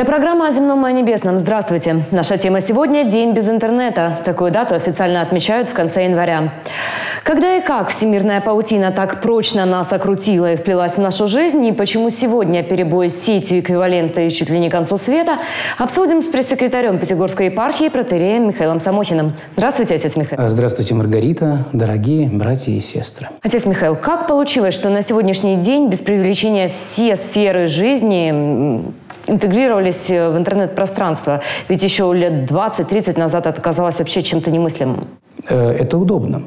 Это программа «О земном и о небесном». Здравствуйте. Наша тема сегодня – День без интернета. Такую дату официально отмечают в конце января. Когда и как всемирная паутина так прочно нас окрутила и вплелась в нашу жизнь, и почему сегодня перебои с сетью эквиваленты чуть ли не к концу света, обсудим с пресс-секретарем Пятигорской епархии протоиереем Михаилом Самохиным. Здравствуйте, отец Михаил. Здравствуйте, Маргарита, дорогие братья и сестры. Отец Михаил, как получилось, что на сегодняшний день, без преувеличения, все сферы жизни интегрировались в интернет-пространство? Ведь еще лет 20-30 назад это казалось вообще чем-то немыслимым. Это удобно.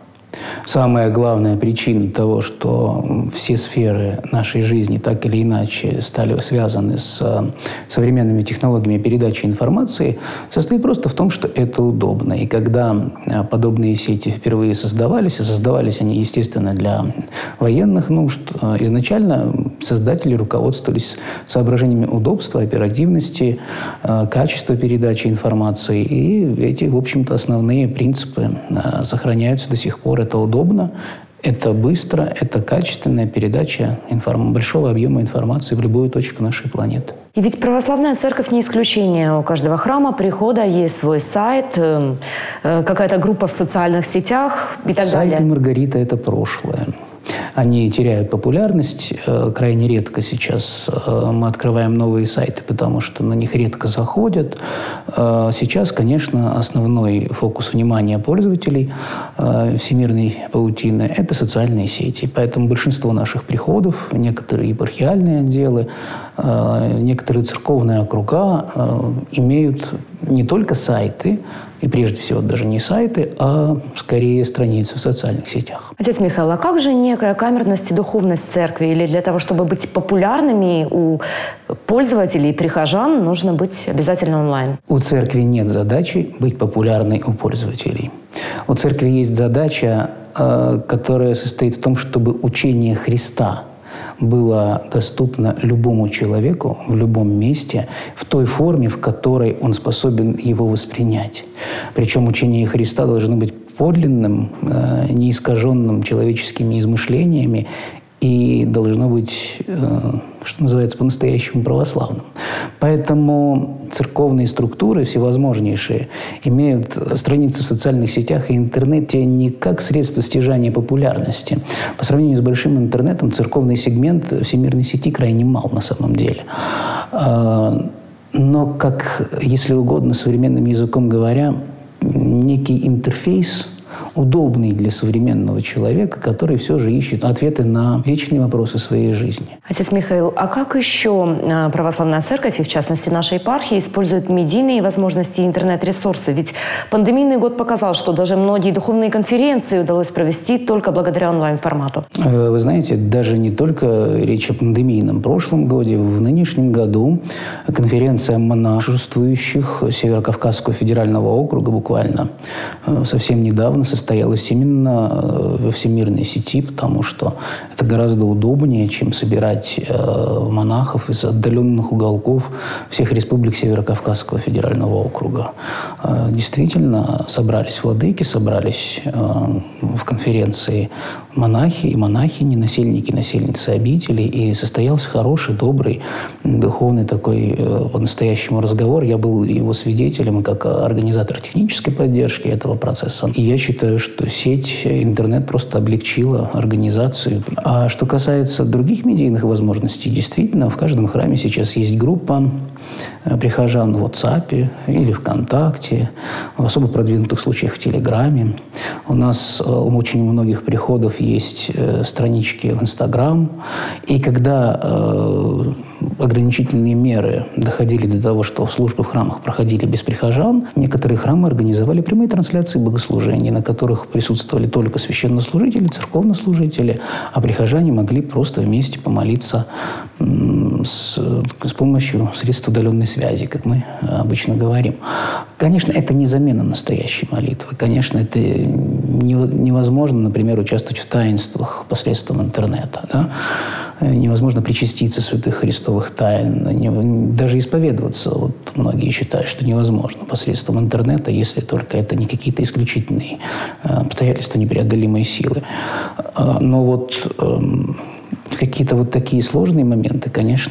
Самая главная причина того, что все сферы нашей жизни так или иначе стали связаны с современными технологиями передачи информации, состоит просто в том, что это удобно. И когда подобные сети впервые создавались, и создавались они, естественно, для военных нужд, изначально создатели руководствовались соображениями удобства, оперативности, качества передачи информации. И эти, в общем-то, основные принципы сохраняются до сих пор. Это удобно, это быстро, это качественная передача большого объема информации в любую точку нашей планеты. И ведь православная церковь не исключение. У каждого храма, прихода есть свой сайт, какая-то группа в социальных сетях и так далее. Сайты, Маргарита, это прошлое. Они теряют популярность. Крайне редко сейчас мы открываем новые сайты, потому что на них редко заходят. Сейчас, конечно, основной фокус внимания пользователей всемирной паутины – это социальные сети. Поэтому большинство наших приходов, некоторые епархиальные отделы, некоторые церковные округа имеют не только сайты, и прежде всего даже не сайты, а скорее страницы в социальных сетях. Отец Михаил, а как же некая камерность и духовность церкви? Или для того, чтобы быть популярными у пользователей и прихожан, нужно быть обязательно онлайн? У церкви нет задачи быть популярной у пользователей. У церкви есть задача, которая состоит в том, чтобы учение Христа было доступно любому человеку в любом месте в той форме, в которой он способен его воспринять. Причем учение Христа должно быть подлинным, неискаженным человеческими измышлениями и должно быть, что называется, по-настоящему православным. Поэтому церковные структуры всевозможнейшие имеют страницы в социальных сетях и интернете не как средство стяжания популярности. По сравнению с большим интернетом, церковный сегмент всемирной сети крайне мал на самом деле. Но, как, если угодно, современным языком говоря, некий интерфейс, удобный для современного человека, который все же ищет ответы на вечные вопросы своей жизни. Отец Михаил, а как еще православная церковь, и в частности наша епархия, использует медийные возможности и интернет-ресурсы? Ведь пандемийный год показал, что даже многие духовные конференции удалось провести только благодаря онлайн-формату. Вы знаете, даже не только речь о пандемийном прошлом годе. В нынешнем году конференция монашествующих Северокавказского федерального округа буквально совсем недавно состоялась именно во всемирной сети, потому что это гораздо удобнее, чем собирать монахов из отдаленных уголков всех республик Северокавказского федерального округа. Действительно, собрались владыки, собрались в конференции монахи и монахини, насельники и насельницы обителей, и состоялся хороший, добрый, духовный такой по-настоящему разговор. Я был его свидетелем как организатор технической поддержки этого процесса. И я считаю, что сеть, интернет просто облегчила организацию. А что касается других медийных возможностей, действительно, в каждом храме сейчас есть группа прихожан в WhatsApp или ВКонтакте, в особо продвинутых случаях в Телеграме. У нас у очень многих приходов есть странички в Инстаграм. И когда ограничительные меры доходили до того, что службы в храмах проходили без прихожан, некоторые храмы организовали прямые трансляции богослужений, на которых присутствовали только священнослужители, церковнослужители, а прихожане могли просто вместе помолиться с помощью средств удаленной связи, как мы обычно говорим. Конечно, это не замена настоящей молитвы. Конечно, это невозможно, например, участвовать в таинствах посредством интернета. Да? Невозможно причаститься святых христовых тайн, даже исповедоваться. Вот многие считают, что невозможно посредством интернета, если только это не какие-то исключительные обстоятельства непреодолимой силы. Но вот какие-то вот такие сложные моменты, конечно,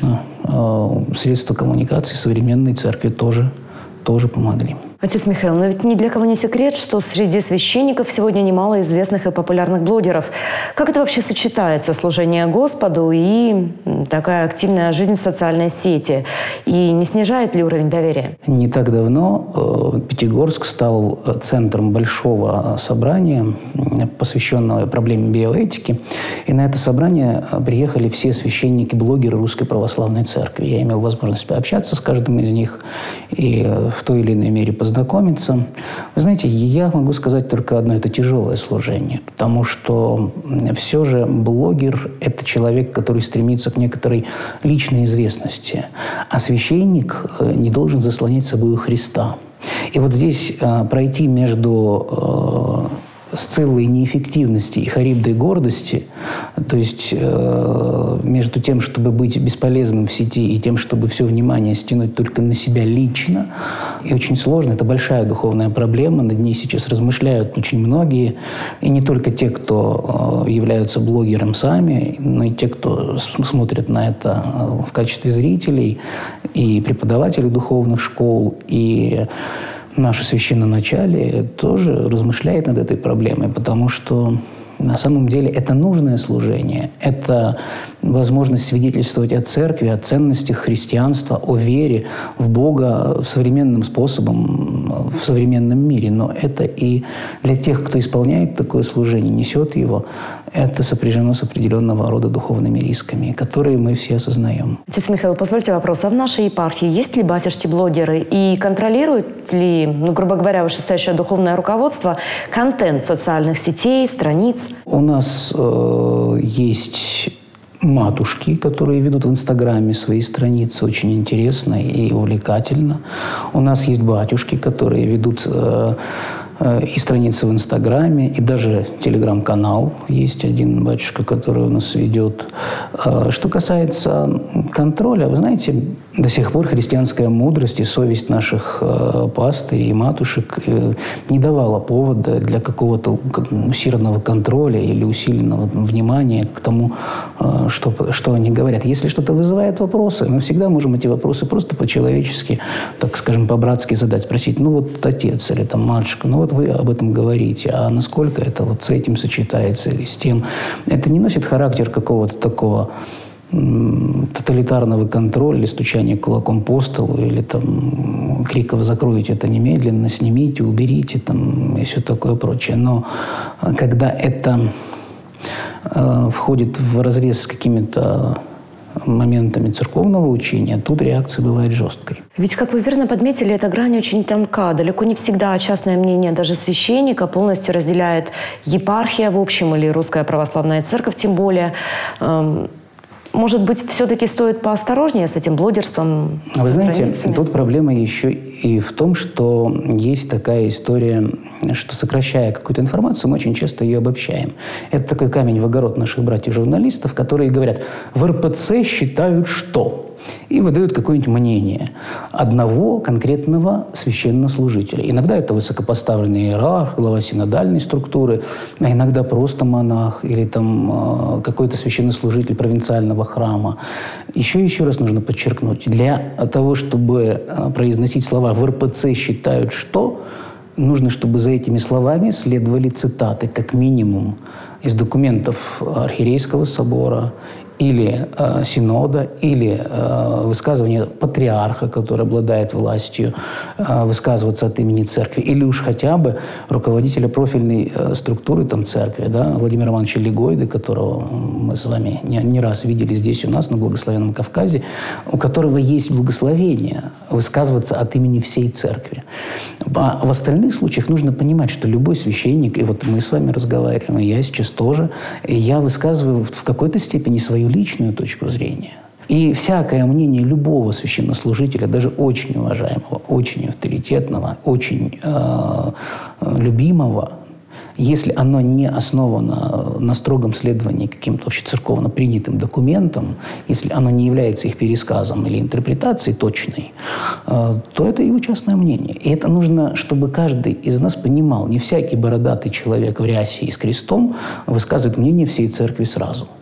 средства коммуникации современной церкви тоже помогли. Отец Михаил, но ведь ни для кого не секрет, что среди священников сегодня немало известных и популярных блогеров. Как это вообще сочетается, служение Господу и такая активная жизнь в социальной сети? И не снижает ли уровень доверия? Не так давно Пятигорск стал центром большого собрания, посвященного проблеме биоэтики. И на это собрание приехали все священники-блогеры Русской Православной Церкви. Я имел возможность пообщаться с каждым из них и в той или иной мере познакомиться. Вы знаете, я могу сказать только одно – это тяжелое служение, потому что все же блогер – это человек, который стремится к некоторой личной известности, а священник не должен заслонять собой Христа. И вот здесь пройти между сциллой неэффективности и харибдой гордости, то есть между тем, чтобы быть бесполезным в сети, и тем, чтобы все внимание стянуть только на себя лично, и очень сложно. Это большая духовная проблема, над ней сейчас размышляют очень многие, и не только те, кто являются блогером сами, но и те, кто смотрят на это в качестве зрителей, и преподаватели духовных школ, и наше священноначалие тоже размышляет над этой проблемой, потому что на самом деле это нужное служение, это возможность свидетельствовать о церкви, о ценностях христианства, о вере в Бога современным способом, в современном мире. Но это и для тех, кто исполняет такое служение, несет его, это сопряжено с определенного рода духовными рисками, которые мы все осознаем. Отец Михаил, позвольте вопрос. А в нашей епархии есть ли батюшки-блогеры? И контролирует ли, грубо говоря, вышестоящее духовное руководство контент социальных сетей, страниц? У нас есть матушки, которые ведут в Инстаграме свои страницы, очень интересно и увлекательно. У нас есть батюшки, которые ведут и страницы в Инстаграме, и даже телеграм-канал. Есть один батюшка, который у нас ведет. Что касается контроля, вы знаете, до сих пор христианская мудрость и совесть наших пастырей и матушек не давала повода для какого-то усиленного контроля или усиленного внимания к тому, что они говорят. Если что-то вызывает вопросы, мы всегда можем эти вопросы просто по-человечески, так скажем, по-братски задать, спросить, ну вот отец или там матушка, ну вот вы об этом говорите, а насколько это вот с этим сочетается или с тем. Это не носит характер какого-то такого тоталитарного контроля, или стучания кулаком по столу, или там криков «закройте это немедленно», «снимите», «уберите» там, и все такое прочее. Но когда это входит в разрез с какими-то моментами церковного учения, тут реакция бывает жесткой. Ведь, как вы верно подметили, эта грань очень тонка. Далеко не всегда частное мнение даже священника полностью разделяет епархия в общем или Русская Православная Церковь тем более. Может быть, все-таки стоит поосторожнее с этим блогерством? Вы знаете, тут проблема еще и в том, что есть такая история, что, сокращая какую-то информацию, мы очень часто ее обобщаем. Это такой камень в огород наших братьев-журналистов, которые говорят, в РПЦ считают что? И выдают какое-нибудь мнение одного конкретного священнослужителя. Иногда это высокопоставленный иерарх, глава синодальной структуры, а иногда просто монах или там какой-то священнослужитель провинциального храма. Еще раз нужно подчеркнуть, для того, чтобы произносить слова «в РПЦ считают что», нужно, чтобы за этими словами следовали цитаты, как минимум, из документов Архиерейского собора, или синода, или высказывание патриарха, который обладает властью высказываться от имени церкви, или уж хотя бы руководителя профильной структуры там, церкви, да, Владимира Ивановича Легойды, которого мы с вами не раз видели здесь у нас, на Благословенном Кавказе, у которого есть благословение высказываться от имени всей церкви. А в остальных случаях нужно понимать, что любой священник, и вот мы с вами разговариваем, и я сейчас тоже, я высказываю в какой-то степени свою личную точку зрения. И всякое мнение любого священнослужителя, даже очень уважаемого, очень авторитетного, очень любимого, если оно не основано на строгом следовании каким-то общецерковно принятым документам, если оно не является их пересказом или интерпретацией точной, то это его частное мнение. И это нужно, чтобы каждый из нас понимал. Не всякий бородатый человек в рясе и с крестом высказывает мнение всей церкви сразу.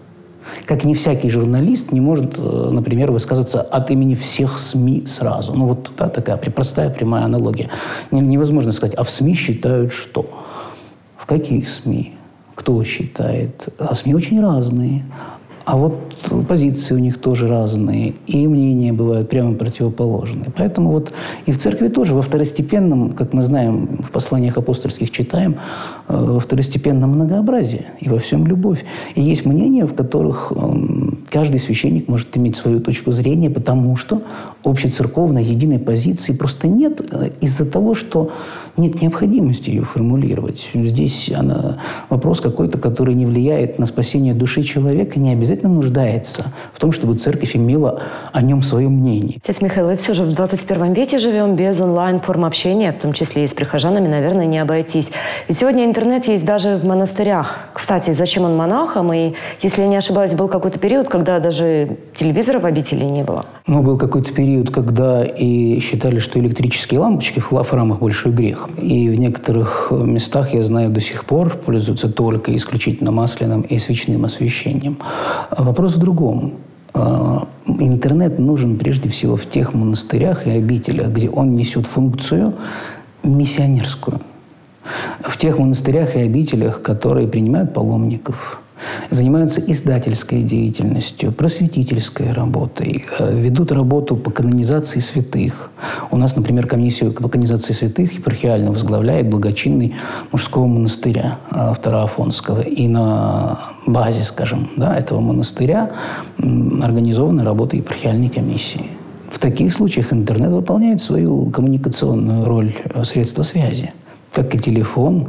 Как не всякий журналист не может, например, высказываться от имени всех СМИ сразу. Ну, вот такая простая прямая аналогия. Невозможно сказать, а в СМИ считают что? В каких СМИ? Кто считает? А СМИ очень разные. А вот позиции у них тоже разные, и мнения бывают прямо противоположные. Поэтому вот и в церкви тоже во второстепенном, как мы знаем, в посланиях апостольских читаем, во второстепенном многообразии, и во всем любовь. И есть мнения, в которых каждый священник может иметь свою точку зрения, потому что общецерковной единой позиции просто нет из-за того, что нет необходимости ее формулировать. Здесь вопрос какой-то, который не влияет на спасение души человека, не обязательно нуждается в том, чтобы церковь имела о нем свое мнение. Отец Михаил, и все же в 21 веке живем, без онлайн-форм общения, в том числе и с прихожанами, наверное, не обойтись. Ведь сегодня интернет есть даже в монастырях. Кстати, зачем он монахам? И, если я не ошибаюсь, был какой-то период, когда даже телевизора в обители не было. Ну, был какой-то период, когда и считали, что электрические лампочки в храмах большой грех. И в некоторых местах, я знаю, до сих пор пользуются только исключительно масляным и свечным освещением. Вопрос в другом. Интернет нужен прежде всего в тех монастырях и обителях, где он несет функцию миссионерскую. В тех монастырях и обителях, которые принимают паломников, занимаются издательской деятельностью, просветительской работой, ведут работу по канонизации святых. У нас, например, комиссию по канонизации святых епархиально возглавляет благочинный мужского монастыря Второафонского. И на базе, скажем, этого монастыря организована работа епархиальной комиссии. В таких случаях интернет выполняет свою коммуникационную роль средства связи, как и телефон,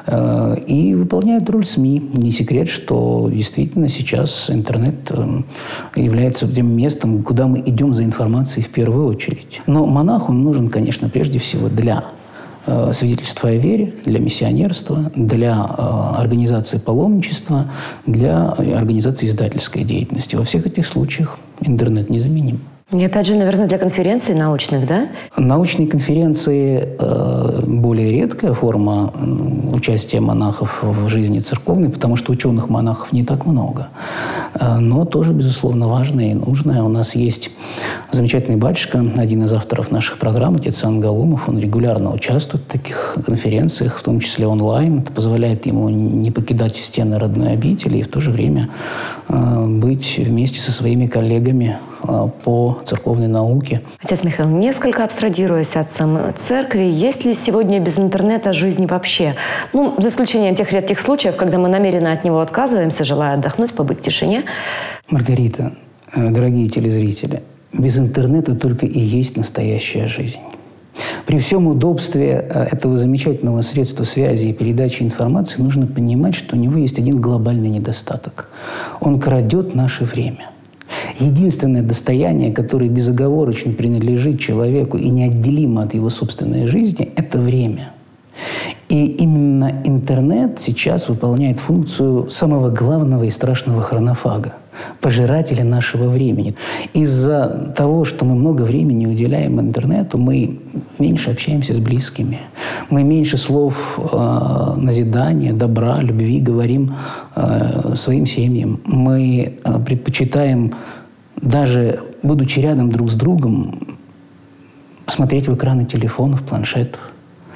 и выполняет роль СМИ. Не секрет, что действительно сейчас интернет является тем местом, куда мы идем за информацией в первую очередь. Но монах, он нужен, конечно, прежде всего для свидетельства о вере, для миссионерства, для организации паломничества, для организации издательской деятельности. Во всех этих случаях интернет незаменим. И опять же, наверное, для конференций научных, да? Научные конференции более редкая форма участия монахов в жизни церковной, потому что ученых-монахов не так много. Но тоже, безусловно, важное и нужное. У нас есть замечательный батюшка, один из авторов наших программ, отец Иоанн Галумов. Он регулярно участвует в таких конференциях, в том числе онлайн. Это позволяет ему не покидать стены родной обители и в то же время быть вместе со своими коллегами по церковной науке. Отец Михаил, несколько абстрагируясь от самой церкви, есть ли сегодня без интернета жизнь вообще? Ну, за исключением тех редких случаев, когда мы намеренно от него отказываемся, желая отдохнуть, побыть в тишине. Маргарита, дорогие телезрители, без интернета только и есть настоящая жизнь. При всем удобстве этого замечательного средства связи и передачи информации нужно понимать, что у него есть один глобальный недостаток. Он крадет наше время. Единственное достояние, которое безоговорочно принадлежит человеку и неотделимо от его собственной жизни, это время. И именно интернет сейчас выполняет функцию самого главного и страшного хронофага, пожирателя нашего времени. Из-за того, что мы много времени уделяем интернету, мы меньше общаемся с близкими. Мы меньше слов назидания, добра, любви говорим своим семьям. Мы предпочитаем, даже будучи рядом друг с другом, смотреть в экраны телефонов, планшетов.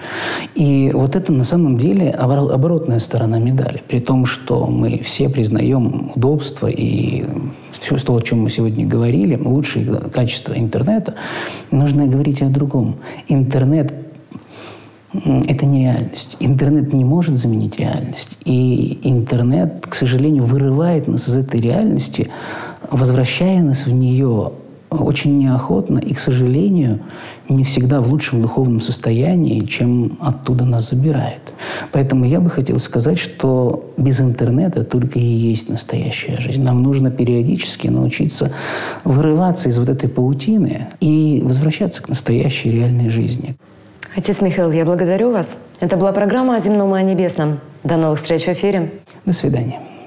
И вот это на самом деле оборотная сторона медали. При том, что мы все признаем удобство и все то, о чем мы сегодня говорили, лучшие качества интернета, нужно говорить о другом. Интернет – это не реальность. Интернет не может заменить реальность. И интернет, к сожалению, вырывает нас из этой реальности, возвращая нас в нее очень неохотно и, к сожалению, не всегда в лучшем духовном состоянии, чем оттуда нас забирает. Поэтому я бы хотел сказать, что без интернета только и есть настоящая жизнь. Нам нужно периодически научиться вырываться из вот этой паутины и возвращаться к настоящей реальной жизни. Отец Михаил, я благодарю вас. Это была программа «О земном и о небесном». До новых встреч в эфире. До свидания.